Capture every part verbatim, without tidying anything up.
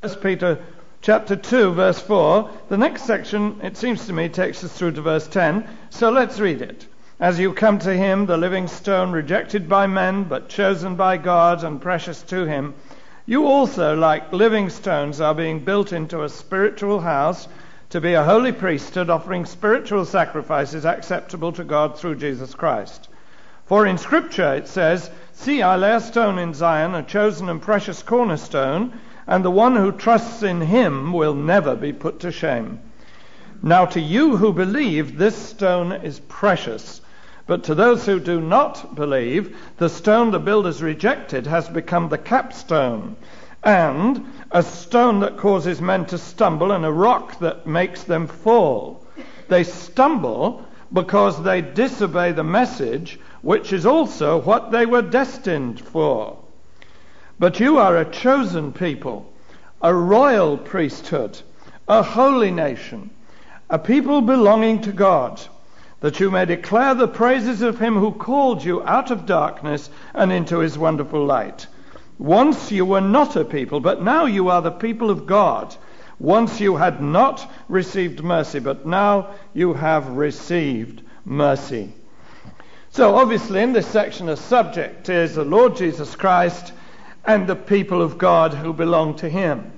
First Peter chapter two, verse four. The next section, it seems to me, takes us through to verse ten. So let's read it. As you come to him, the living stone, rejected by men, but chosen by God and precious to him, you also, like living stones, are being built into a spiritual house to be a holy priesthood, offering spiritual sacrifices acceptable to God through Jesus Christ. For in Scripture it says, "See, I lay a stone in Zion, a chosen and precious cornerstone, and the one who trusts in him will never be put to shame." Now to you who believe, this stone is precious. But to those who do not believe, the stone the builders rejected has become the capstone, and a stone that causes men to stumble, and a rock that makes them fall. They stumble because they disobey the message, which is also what they were destined for. But you are a chosen people, a royal priesthood, a holy nation, a people belonging to God, that you may declare the praises of him who called you out of darkness and into his wonderful light. Once you were not a people, but now you are the people of God. Once you had not received mercy, but now you have received mercy. So obviously in this section, the subject is the Lord Jesus Christ and the people of God who belong to him.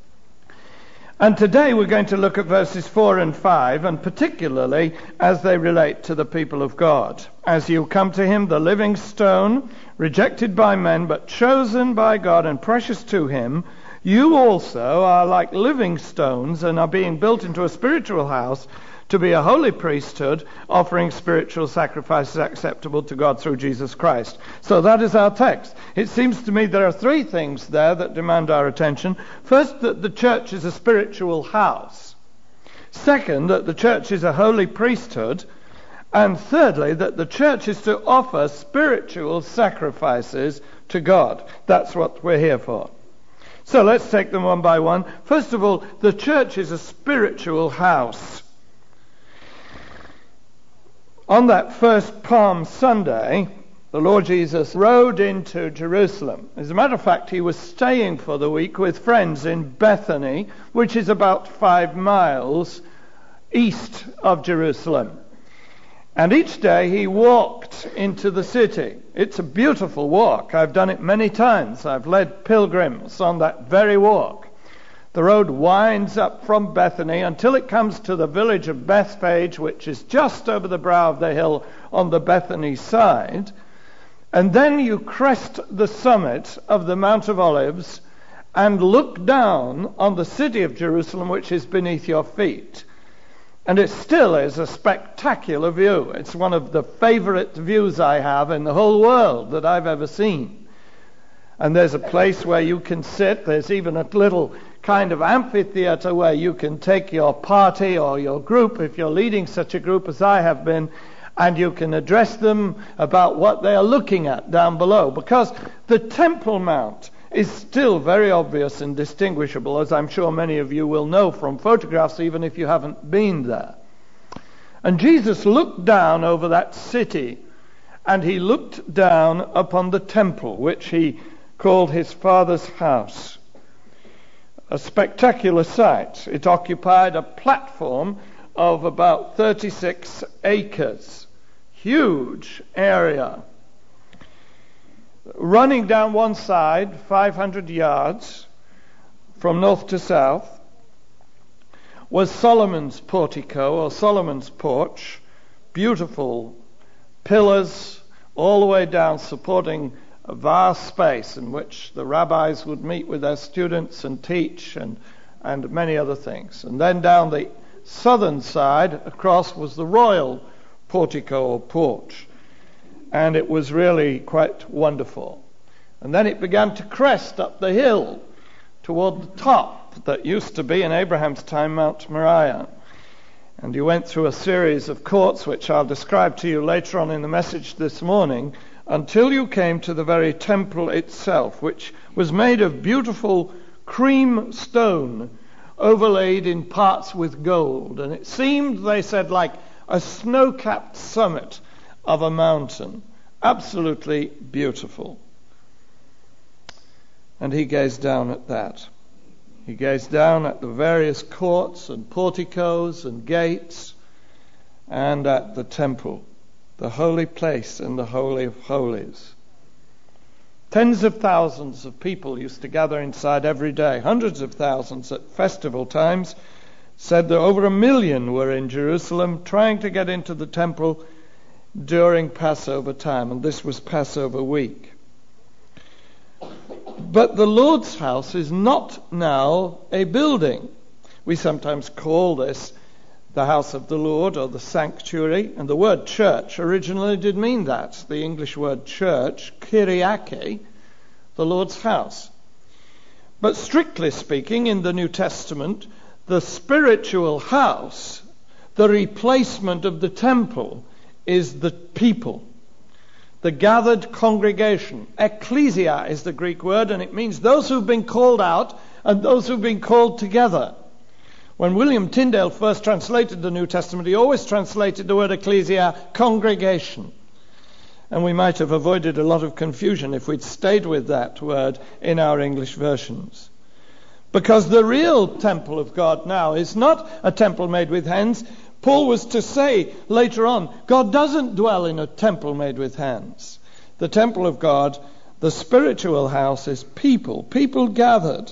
And today we're going to look at verses four and five, and particularly as they relate to the people of God. As you come to him, the living stone, rejected by men, but chosen by God and precious to him, you also are like living stones and are being built into a spiritual house to be a holy priesthood, offering spiritual sacrifices acceptable to God through Jesus Christ. So that is our text. It seems to me there are three things there that demand our attention. First, that the church is a spiritual house. Second, that the church is a holy priesthood. And thirdly, that the church is to offer spiritual sacrifices to God. That's what we're here for. So let's take them one by one. First of all, the church is a spiritual house. On that first Palm Sunday, the Lord Jesus rode into Jerusalem. As a matter of fact, he was staying for the week with friends in Bethany, which is about five miles east of Jerusalem. And each day he walked into the city. It's a beautiful walk. I've done it many times. I've led pilgrims on that very walk. The road winds up from Bethany until it comes to the village of Bethphage, which is just over the brow of the hill on the Bethany side. And then you crest the summit of the Mount of Olives and look down on the city of Jerusalem, which is beneath your feet. And it still is a spectacular view. It's one of the favorite views I have in the whole world that I've ever seen. And there's a place where you can sit. There's even a little kind of amphitheater where you can take your party or your group, if you're leading such a group as I have been, and you can address them about what they are looking at down below. Because the Temple Mount is still very obvious and distinguishable, as I'm sure many of you will know from photographs, even if you haven't been there. And Jesus looked down over that city, and he looked down upon the temple, which he called his Father's house. A spectacular sight. It occupied a platform of about thirty-six acres. Huge area. Running down one side, five hundred yards from north to south, was Solomon's portico, or Solomon's porch. Beautiful pillars all the way down, supporting a vast space in which the rabbis would meet with their students and teach, and, and many other things. And then down the southern side, across, was the royal portico or porch. And it was really quite wonderful. And then it began to crest up the hill toward the top that used to be in Abraham's time Mount Moriah. And you went through a series of courts, which I'll describe to you later on in the message this morning, until you came to the very temple itself, which was made of beautiful cream stone overlaid in parts with gold. And it seemed, they said, like a snow-capped summit of a mountain. Absolutely beautiful. And he gazed down at that. He gazed down at the various courts and porticos and gates and at the temple, the holy place and the Holy of Holies. Tens of thousands of people used to gather inside every day. Hundreds of thousands at festival times. Said that over a million were in Jerusalem trying to get into the temple during Passover time, and this was Passover week. But the Lord's house is not now a building. We sometimes call this the house of the Lord or the sanctuary, and the word church originally did mean that. The English word church, Kyriake, the Lord's house. But strictly speaking, in the New Testament, the spiritual house, the replacement of the temple, is the people, the gathered congregation. Ecclesia is the Greek word, and it means those who've been called out and those who've been called together. When William Tyndale first translated the New Testament, he always translated the word ecclesia, congregation. And we might have avoided a lot of confusion if we'd stayed with that word in our English versions. Because the real temple of God now is not a temple made with hands. Paul was to say later on, God doesn't dwell in a temple made with hands. The temple of God, the spiritual house, is people, people gathered.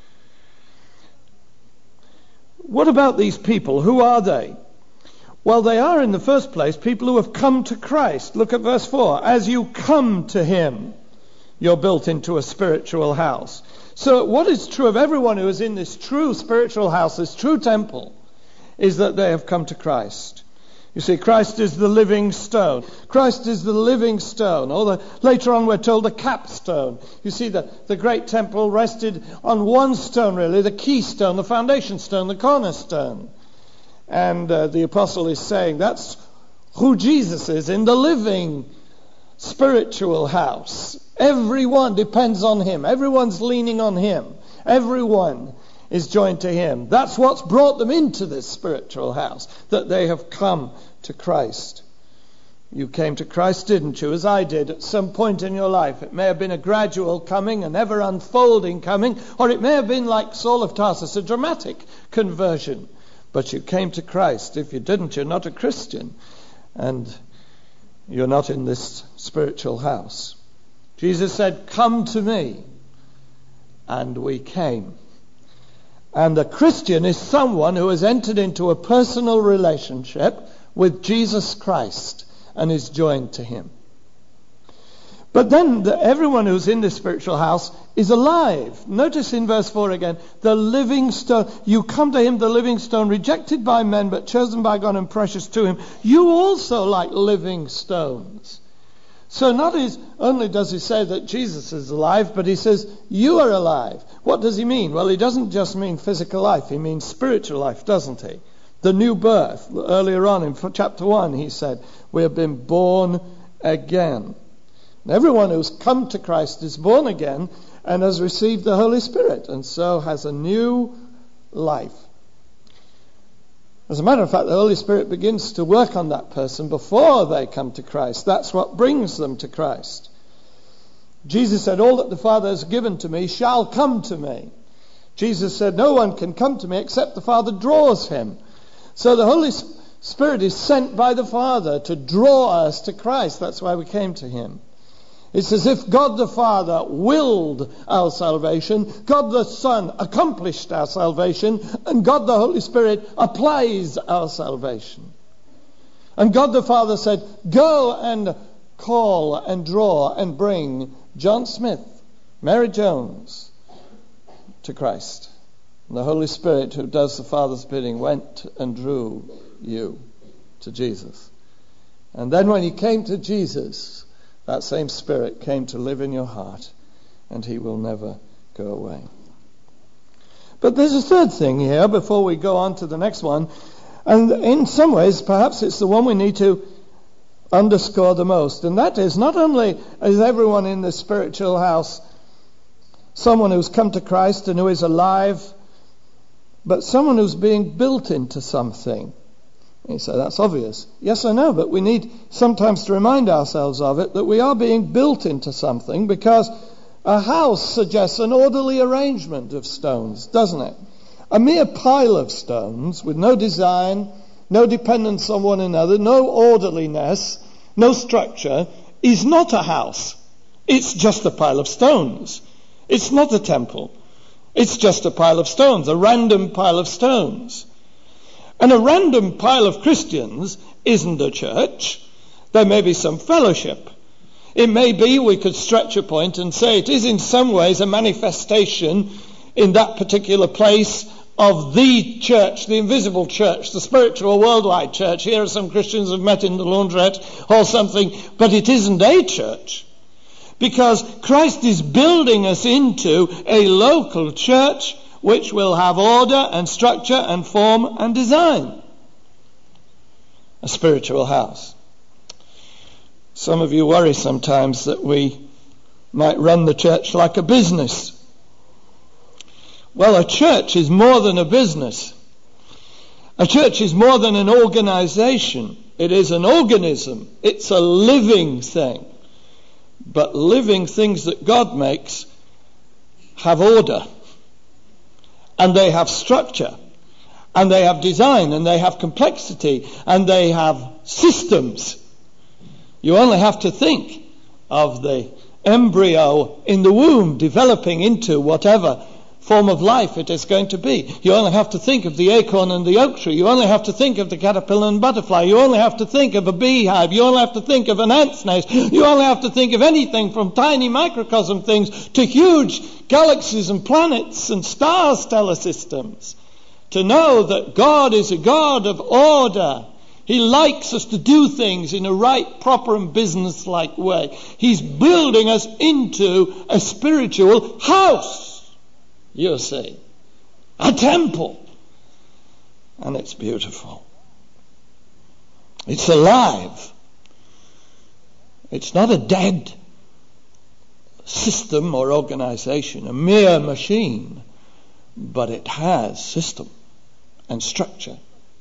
What about these people? Who are they? Well, they are in the first place people who have come to Christ. Look at verse four. As you come to him, you're built into a spiritual house. So what is true of everyone who is in this true spiritual house, this true temple, is that they have come to Christ. You see, Christ is the living stone. Christ is the living stone. Or the, later on we're told the capstone. You see, the, the great temple rested on one stone really, the keystone, the foundation stone, the cornerstone. And uh, the apostle is saying that's who Jesus is in the living spiritual house. Everyone depends on him. Everyone's leaning on him. Everyone is joined to him. That's what's brought them into this spiritual house, that they have come to Christ. You came to Christ, didn't you? As I did at some point in your life. It may have been a gradual coming, an ever unfolding coming, or it may have been like Saul of Tarsus, a dramatic conversion. But you came to Christ. If you didn't, you're not a Christian. And you're not in this spiritual house. Jesus said, "Come to me." And we came. And the Christian is someone who has entered into a personal relationship with Jesus Christ and is joined to him. But then the, everyone who's in this spiritual house is alive. Notice in verse four again, the living stone. You come to him, the living stone, rejected by men, but chosen by God and precious to him. You also like living stones. So not is, only does he say that Jesus is alive, but he says, you are alive. What does he mean? Well, he doesn't just mean physical life. He means spiritual life, doesn't he? The new birth. Earlier on in chapter one, he said, we have been born again. And everyone who's come to Christ is born again and has received the Holy Spirit, and so has a new life. As a matter of fact, the Holy Spirit begins to work on that person before they come to Christ. That's what brings them to Christ. Jesus said, all that the Father has given to me shall come to me. Jesus said, no one can come to me except the Father draws him. So the Holy Spirit is sent by the Father to draw us to Christ. That's why we came to him. It's as if God the Father willed our salvation, God the Son accomplished our salvation, and God the Holy Spirit applies our salvation. And God the Father said, go and call and draw and bring John Smith, Mary Jones to Christ. And the Holy Spirit, who does the Father's bidding, went and drew you to Jesus. And then when you came to Jesus, that same Spirit came to live in your heart, and he will never go away. But there's a third thing here before we go on to the next one, and in some ways perhaps it's the one we need to underscore the most, and that is not only is everyone in this spiritual house someone who's come to Christ and who is alive, but someone who's being built into something. You say, that's obvious. Yes, I know, but we need sometimes to remind ourselves of it, that we are being built into something, because A house suggests an orderly arrangement of stones, doesn't it? A mere pile of stones with no design, no dependence on one another, no orderliness, no structure, is not a house. It's just a pile of stones. It's not a temple. It's just a pile of stones, a random pile of stones. And a random pile of Christians isn't a church. There may be some fellowship. It may be, we could stretch a point and say, it is in some ways a manifestation in that particular place of the church, the invisible church, the spiritual worldwide church. Here are some Christians who have met in the laundrette or something, but it isn't a church. Because Christ is building us into a local church which will have order and structure and form and design. A spiritual house. Some of you worry sometimes that we might run the church like a business. Well, a church is more than a business. A church is more than an organization. It is an organism. It's a living thing. But living things that God makes have order. And they have structure. And they have design. And they have complexity. And they have systems. You only have to think of the embryo in the womb developing into whatever form of life it is going to be. You only have to think of the acorn and the oak tree. You only have to think of the caterpillar and butterfly. You only have to think of a beehive. You only have to think of an ant's nest. You only have to think of anything from tiny microcosm things to huge galaxies and planets and star stellar systems to know that God is a God of order. He likes us to do things in a right, proper and business-like way. He's building us into a spiritual house, you see. A temple. And it's beautiful. It's alive. It's not a dead system or organization, a mere machine, but it has system and structure.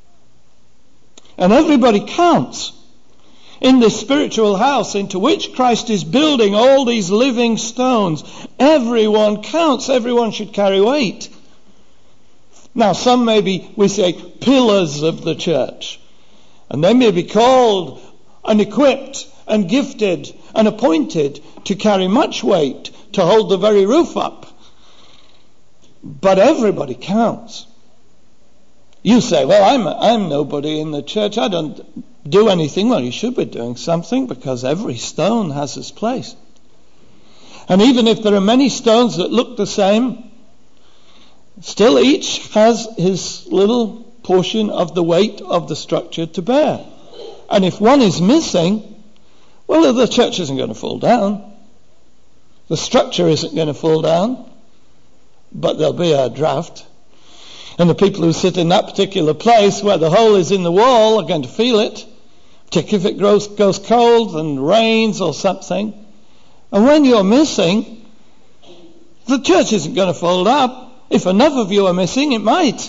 And everybody counts in this spiritual house into which Christ is building all these living stones. Everyone counts. Everyone should carry weight. Now, some may be, we say, pillars of the church. And they may be called and equipped and gifted and appointed to carry much weight, to hold the very roof up. But everybody counts. You say, well, I'm I'm nobody in the church. I don't do anything. Well, you should be doing something, because every stone has its place. And even if there are many stones that look the same, still each has his little portion of the weight of the structure to bear. And if one is missing, well, the church isn't going to fall down. The structure isn't going to fall down, but there'll be a draft. And the people who sit in that particular place where the hole is in the wall are going to feel it, particularly if it grows, goes cold and rains or something. And when you're missing, the church isn't going to fold up. If enough of you are missing, it might.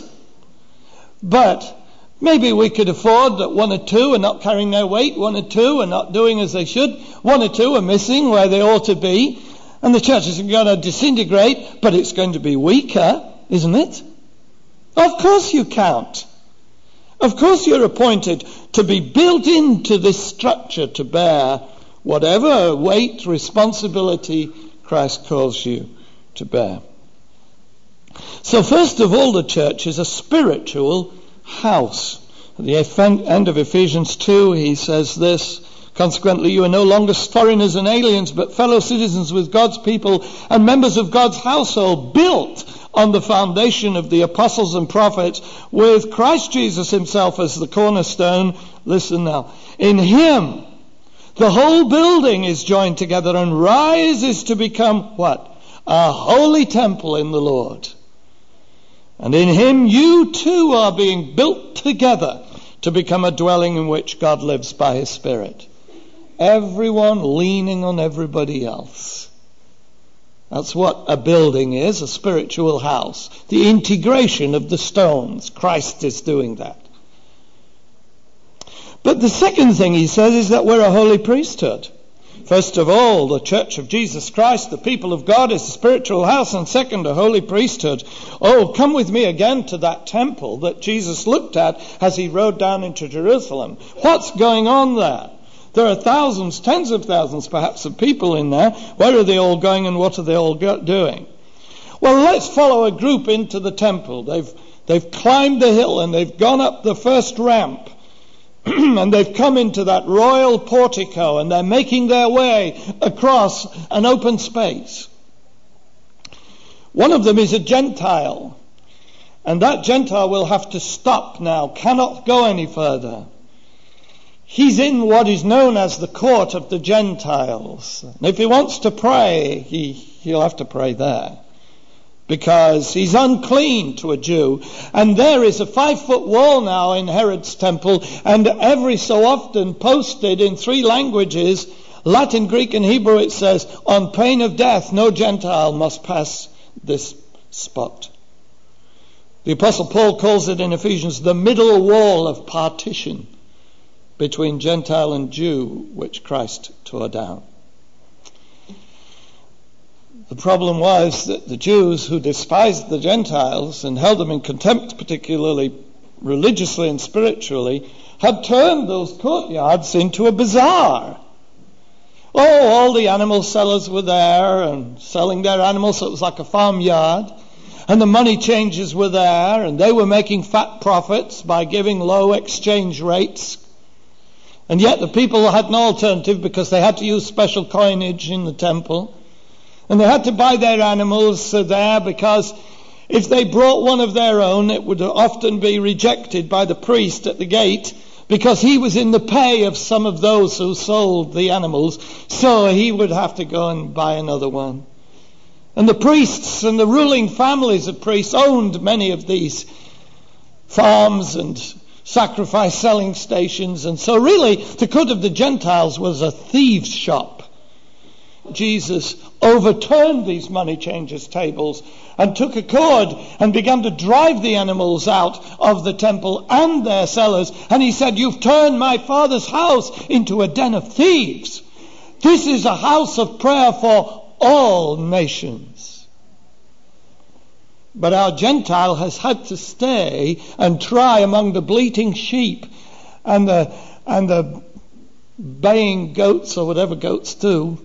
But maybe we could afford that one or two are not carrying their weight, one or two are not doing as they should, one or two are missing where they ought to be, and the church isn't going to disintegrate, but it's going to be weaker, isn't it? Of course you count. Of course you're appointed to be built into this structure to bear whatever weight, responsibility Christ calls you to bear. So first of all, the church is a spiritual house. At the end of Ephesians two, he says this: consequently, you are no longer foreigners and aliens, but fellow citizens with God's people and members of God's household, built on the foundation of the apostles and prophets, with Christ Jesus himself as the cornerstone. Listen now. In him, the whole building is joined together and rises to become what? A holy temple in the Lord. And in him you too are being built together to become a dwelling in which God lives by his Spirit. Everyone leaning on everybody else. That's what a building is, a spiritual house. The integration of the stones. Christ is doing that. But the second thing he says is that we're a holy priesthood. First of all, the Church of Jesus Christ, the people of God, is a spiritual house, and second, a holy priesthood. Oh, come with me again to that temple that Jesus looked at as he rode down into Jerusalem. What's going on there? There are thousands, tens of thousands perhaps of people in there. Where are they all going and what are they all go- doing? Well, let's follow a group into the temple. They've, they've climbed the hill and they've gone up the first ramp. And they've come into that royal portico and they're making their way across an open space. One of them is a Gentile. And that Gentile will have to stop now, cannot go any further. He's in what is known as the court of the Gentiles. And if he wants to pray, he, he'll have to pray there, because he's unclean to a Jew. And there is a five-foot wall now in Herod's temple, and every so often posted in three languages, Latin, Greek, and Hebrew, it says, on pain of death, no Gentile must pass this spot. The Apostle Paul calls it in Ephesians the middle wall of partition between Gentile and Jew, which Christ tore down. The problem was that the Jews, who despised the Gentiles and held them in contempt, particularly religiously and spiritually, had turned those courtyards into a bazaar. Oh, all the animal sellers were there and selling their animals, so it was like a farmyard. And the money changers were there, and they were making fat profits by giving low exchange rates. And yet the people had no alternative, because they had to use special coinage in the temple. And they had to buy their animals there, because if they brought one of their own, it would often be rejected by the priest at the gate, because he was in the pay of some of those who sold the animals. So he would have to go and buy another one. And the priests and the ruling families of priests owned many of these farms and sacrifice selling stations. And so really the court of the Gentiles was a thieves' shop. Jesus overturned these money changers' tables and took a cord and began to drive the animals out of the temple and their sellers. And he said, "You've turned my Father's house into a den of thieves. This is a house of prayer for all nations." But our Gentile has had to stay and try among the bleating sheep and the, and the baying goats, or whatever goats do,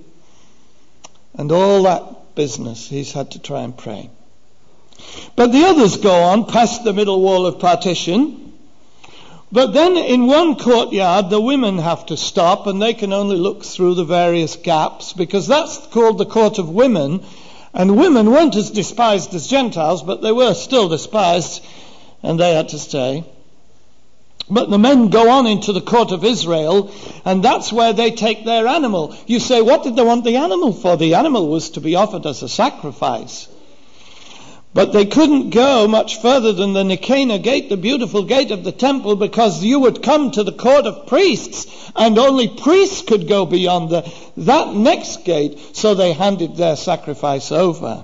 and all that business. He's had to try and pray. But the others go on past the middle wall of partition. But then in one courtyard, the women have to stop, and they can only look through the various gaps, because that's called the court of women. And women weren't as despised as Gentiles, but they were still despised, and they had to stay. But the men go on into the court of Israel, and that's where they take their animal. You say, what did they want the animal for? The animal was to be offered as a sacrifice. But they couldn't go much further than the Nicanor gate, the beautiful gate of the temple, because you would come to the court of priests, and only priests could go beyond the, that next gate. So they handed their sacrifice over.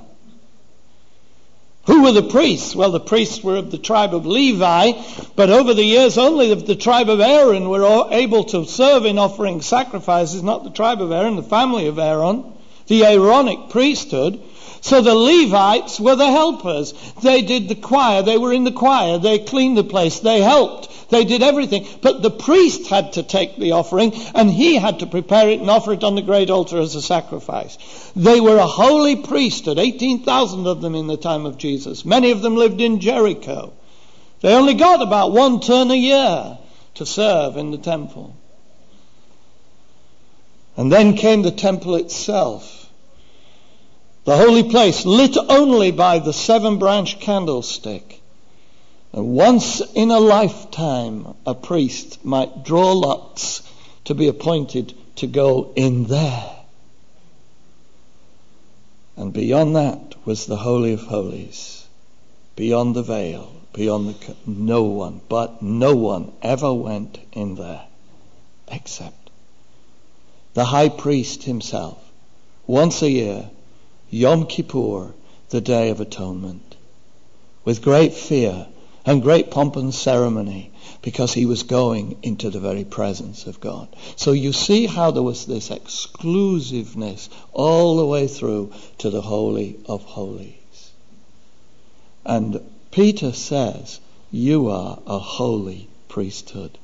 Who were the priests? Well, the priests were of the tribe of Levi, but over the years only of the tribe of Aaron were able to serve in offering sacrifices, not the tribe of Aaron, the family of Aaron, the Aaronic priesthood. So the Levites were the helpers. They did the choir. They were in the choir. They cleaned the place. They helped. They did everything. But the priest had to take the offering, and he had to prepare it and offer it on the great altar as a sacrifice. They were a holy priesthood, eighteen thousand of them in the time of Jesus. Many of them lived in Jericho. They only got about one turn a year to serve in the temple. And then came the temple itself. The holy place, lit only by the seven-branch candlestick. And once in a lifetime, a priest might draw lots to be appointed to go in there. And beyond that was the Holy of Holies. Beyond the veil, beyond the... No one, but no one ever went in there. Except the high priest himself, once a year, Yom Kippur, the Day of Atonement. With great fear and great pomp and ceremony, because he was going into the very presence of God. So you see how there was this exclusiveness all the way through to the Holy of Holies. And Peter says, you are a holy priesthood.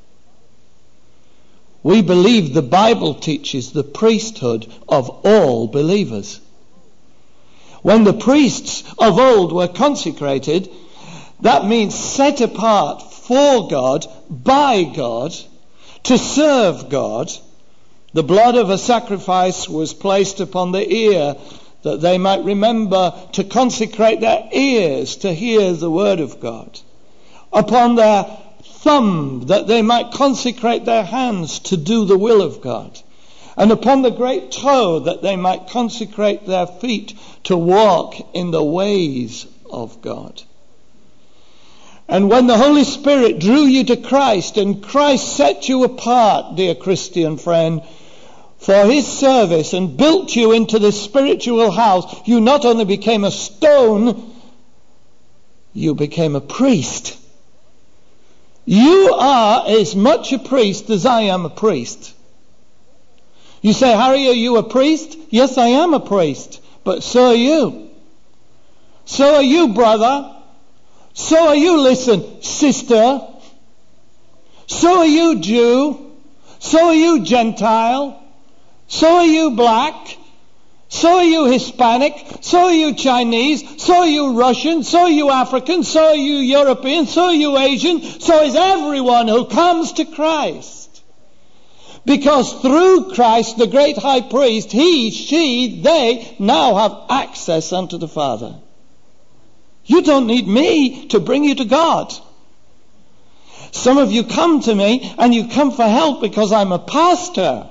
We believe the Bible teaches the priesthood of all believers. When the priests of old were consecrated, that means set apart for God, by God, to serve God. The blood of a sacrifice was placed upon the ear, that they might remember to consecrate their ears to hear the word of God. Upon their thumb, that they might consecrate their hands to do the will of God. And upon the great toe, that they might consecrate their feet to walk in the ways of God. And when the Holy Spirit drew you to Christ, and Christ set you apart, dear Christian friend, for his service, and built you into this spiritual house, you not only became a stone, you became a priest. You are as much a priest as I am a priest. You say, Harry, are you a priest? Yes, I am a priest. But so are you. So are you, brother. So are you, listen, sister. So are you, Jew. So are you, Gentile. So are you, black. So are you, Hispanic. So are you, Chinese. So are you, Russian. So are you, African. So are you, European. So are you, Asian. So is everyone who comes to Christ. Because through Christ, the great high priest, he, she, they now have access unto the Father. You don't need me to bring you to God. Some of you come to me and you come for help because I'm a pastor.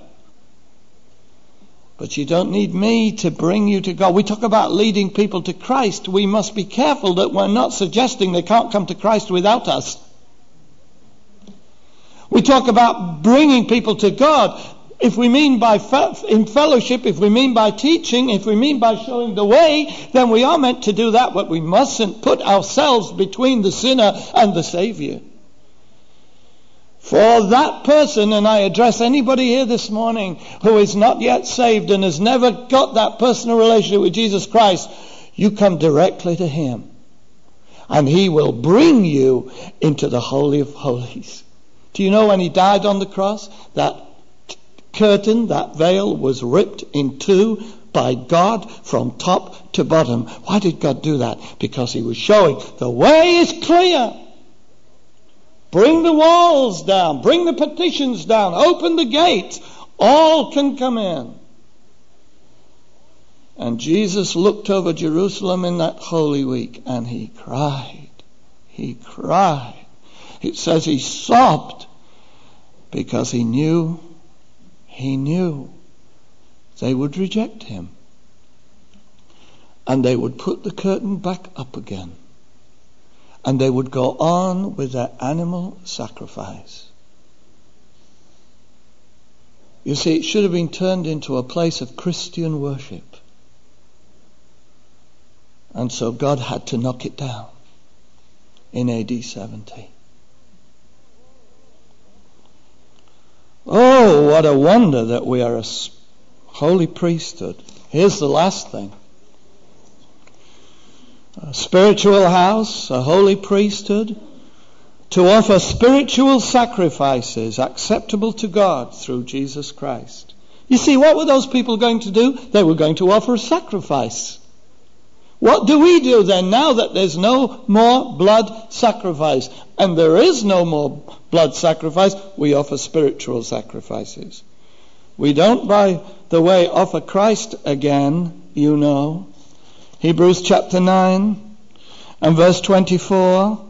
But you don't need me to bring you to God. We talk about leading people to Christ. We must be careful that we're not suggesting they can't come to Christ without us. We talk about bringing people to God. If we mean by fe- in fellowship, if we mean by teaching, if we mean by showing the way, then we are meant to do that, but we mustn't put ourselves between the sinner and the Savior. For that person, and I address anybody here this morning who is not yet saved and has never got that personal relationship with Jesus Christ, you come directly to him. And he will bring you into the Holy of Holies. Do you know when he died on the cross, that curtain, that veil was ripped in two by God from top to bottom. Why did God do that? Because he was showing the way is clear. Bring the walls down. Bring the partitions down. Open the gate. All can come in. And Jesus looked over Jerusalem in that Holy Week and he cried. He cried. It says he sobbed because he knew, he knew they would reject him. And they would put the curtain back up again. And they would go on with their animal sacrifice. You see, it should have been turned into a place of Christian worship. And so God had to knock it down in A D seventy. Oh, what a wonder that we are a holy priesthood. Here's the last thing. A spiritual house, a holy priesthood, to offer spiritual sacrifices acceptable to God through Jesus Christ. You see, what were those people going to do? They were going to offer a sacrifice. What do we do then now that there's no more blood sacrifice? And there is no more blood sacrifice. We offer spiritual sacrifices. We don't, by the way, offer Christ again, you know. Hebrews chapter nine and verse twenty-four.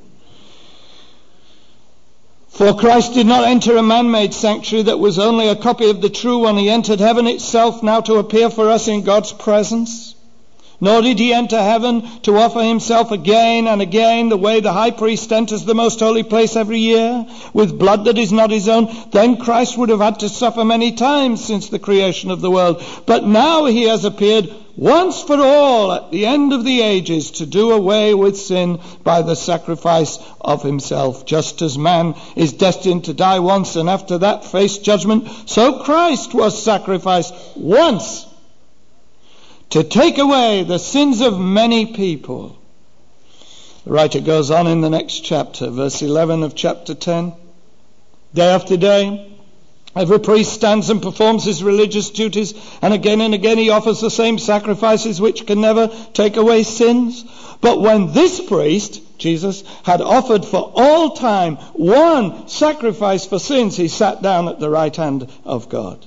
For Christ did not enter a man-made sanctuary that was only a copy of the true one. He entered heaven itself now to appear for us in God's presence. Nor did he enter heaven to offer himself again and again the way the high priest enters the most holy place every year with blood that is not his own. Then Christ would have had to suffer many times since the creation of the world. But now he has appeared once for all at the end of the ages to do away with sin by the sacrifice of himself. Just as man is destined to die once and after that face judgment, so Christ was sacrificed once to take away the sins of many people. The writer goes on in the next chapter, verse eleven of chapter ten. Day after day, every priest stands and performs his religious duties, and again and again he offers the same sacrifices which can never take away sins. But when this priest, Jesus, had offered for all time one sacrifice for sins, he sat down at the right hand of God.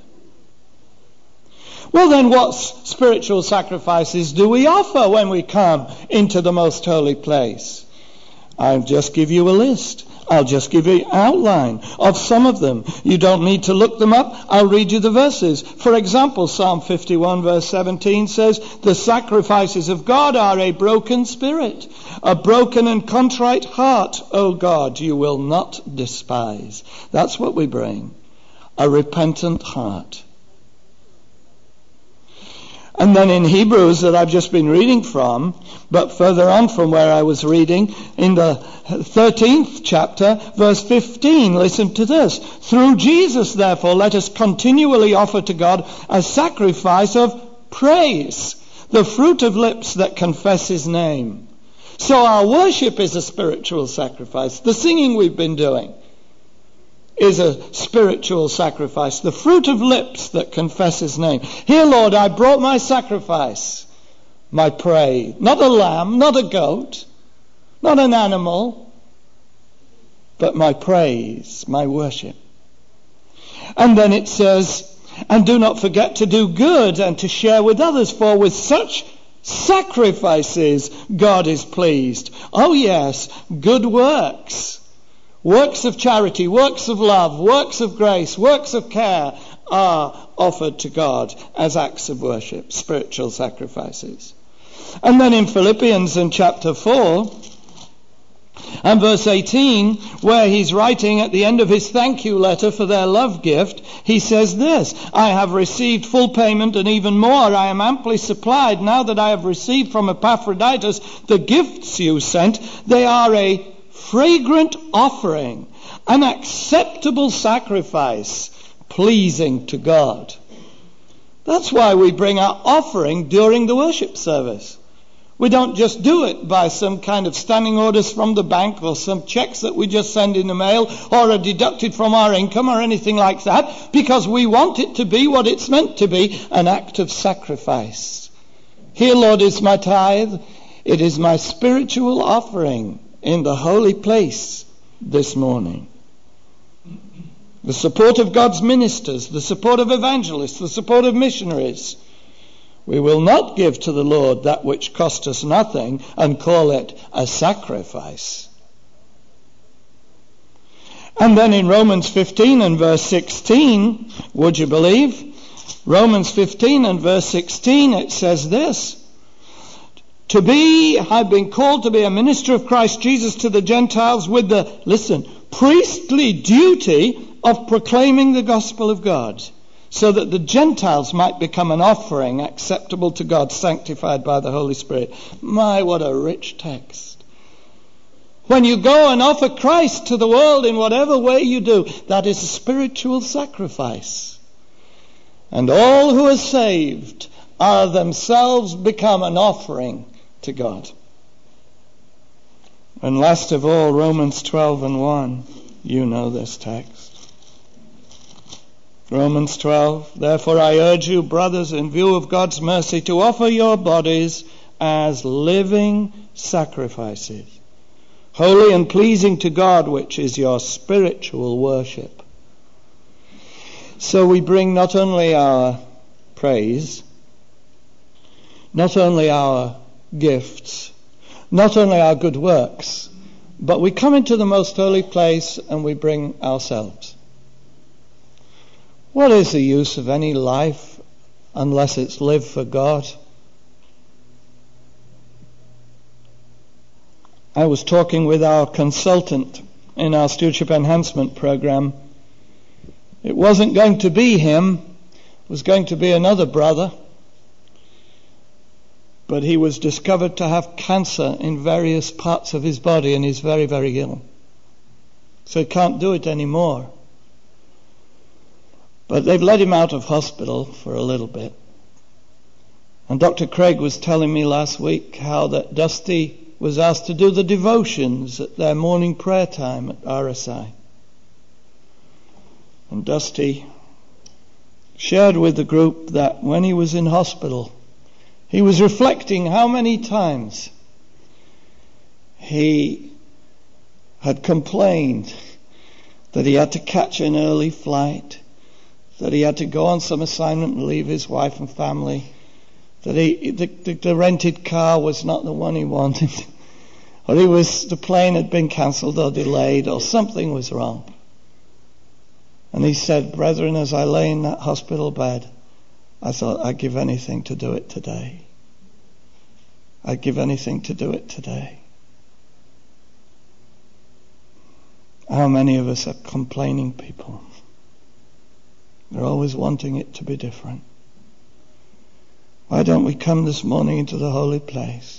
Well then, what spiritual sacrifices do we offer when we come into the most holy place? I'll just give you a list. I'll just give you an outline of some of them. You don't need to look them up. I'll read you the verses. For example, Psalm fifty-one verse seventeen says, "The sacrifices of God are a broken spirit, a broken and contrite heart, O God, you will not despise." That's what we bring, a repentant heart. And then in Hebrews, that I've just been reading from, but further on from where I was reading, in the thirteenth chapter, verse fifteen, listen to this. "Through Jesus, therefore, let us continually offer to God a sacrifice of praise, the fruit of lips that confess his name." So our worship is a spiritual sacrifice. The singing we've been doing is a spiritual sacrifice. The fruit of lips that confess his name. "Here, Lord, I brought my sacrifice, my praise." Not a lamb, not a goat, not an animal, but my praise, my worship. And then it says, "And do not forget to do good and to share with others, for with such sacrifices God is pleased." Oh yes, good works. Works of charity, works of love, works of grace, works of care are offered to God as acts of worship, spiritual sacrifices. And then in Philippians in chapter four and verse eighteen, where he's writing at the end of his thank you letter for their love gift, he says this, "I have received full payment, and even more, I am amply supplied now that I have received from Epaphroditus the gifts you sent. They are a fragrant offering, an acceptable sacrifice, pleasing to God." That's why we bring our offering during the worship service. We don't just do it by some kind of standing orders from the bank or some checks that we just send in the mail or are deducted from our income or anything like that, because we want it to be what it's meant to be, an act of sacrifice. "Here, Lord, is my tithe. It is my spiritual offering in the holy place this morning." The support of God's ministers, the support of evangelists, the support of missionaries. We will not give to the Lord that which cost us nothing and call it a sacrifice. And then in Romans fifteen and verse sixteen, would you believe? Romans fifteen and verse sixteen, it says this, "To be, I've been called to be a minister of Christ Jesus to the Gentiles with the," listen, "priestly duty of proclaiming the gospel of God, so that the Gentiles might become an offering acceptable to God, sanctified by the Holy Spirit." My, what a rich text. When you go and offer Christ to the world in whatever way you do, that is a spiritual sacrifice. And all who are saved are themselves become an offering to God. And last of all, Romans twelve and one. You know this text. Romans twelve, "Therefore I urge you, brothers, in view of God's mercy, to offer your bodies as living sacrifices, holy and pleasing to God, which is your spiritual worship." So we bring not only our praise, not only our gifts, not only our good works, but we come into the most holy place and we bring ourselves. What is the use of any life unless it's lived for God? I was talking with our consultant in our stewardship enhancement program. It wasn't going to be him, it was going to be another brother. but he was discovered to have cancer in various parts of his body and he's very, very ill. So he can't do it anymore. But they've let him out of hospital for a little bit. And Doctor Craig was telling me last week how that Dusty was asked to do the devotions at their morning prayer time at R S I. And Dusty shared with the group that when he was in hospital, he was reflecting how many times he had complained that he had to catch an early flight, that he had to go on some assignment and leave his wife and family, that he, the, the, the rented car was not the one he wanted, or he was, the plane had been cancelled or delayed, or something was wrong. And he said, brethren, as I lay in that hospital bed, I thought I'd give anything to do it today. I'd give anything to do it today. How many of us are complaining people? We're always wanting it to be different. Why don't we come this morning into the holy place,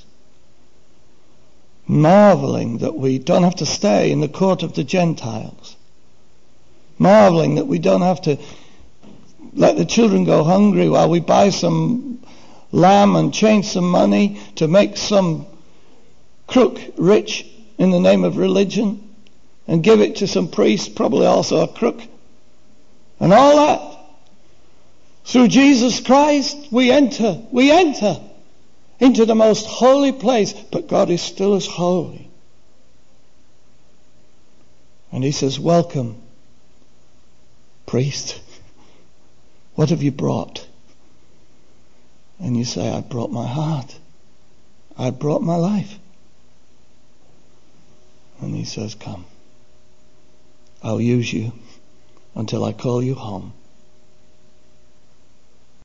marveling that we don't have to stay in the court of the Gentiles, marveling that we don't have to let the children go hungry while we buy some lamb and change some money to make some crook rich in the name of religion and give it to some priest, probably also a crook, and all that. Through Jesus Christ, we enter, we enter into the most holy place, but God is still as holy. And he says, welcome, priest. What have you brought? And you say, I brought my heart. I brought my life. And he says, come. I'll use you until I call you home.